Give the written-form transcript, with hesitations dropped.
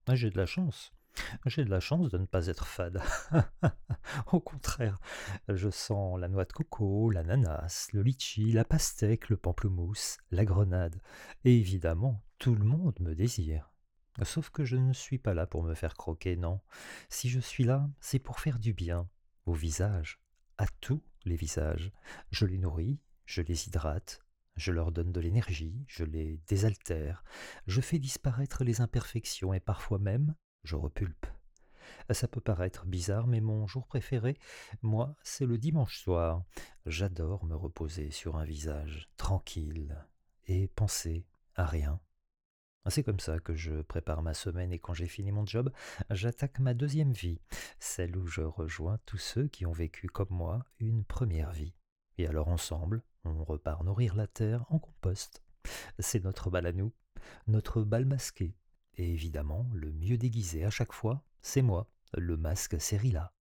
Ah, j'ai de la chance. J'ai de la chance de ne pas être fade. Au contraire, je sens la noix de coco, l'ananas, le litchi, la pastèque, le pamplemousse, la grenade. Et évidemment, tout le monde me désire. Sauf que je ne suis pas là pour me faire croquer, non. Si je suis là, c'est pour faire du bien au visage, à tous les visages. Je les nourris, je les hydrate, je leur donne de l'énergie, je les désaltère, je fais disparaître les imperfections et parfois même je repulpe. Ça peut paraître bizarre, mais mon jour préféré, moi, c'est le dimanche soir. J'adore me reposer sur un visage tranquille et penser à rien. C'est comme ça que je prépare ma semaine et quand j'ai fini mon job, j'attaque ma deuxième vie, celle où je rejoins tous ceux qui ont vécu comme moi une première vie. Et alors ensemble, on repart nourrir la terre en compost. C'est notre bal à nous, notre bal masqué. Et évidemment, le mieux déguisé à chaque fois, c'est moi, le masque Cérilla.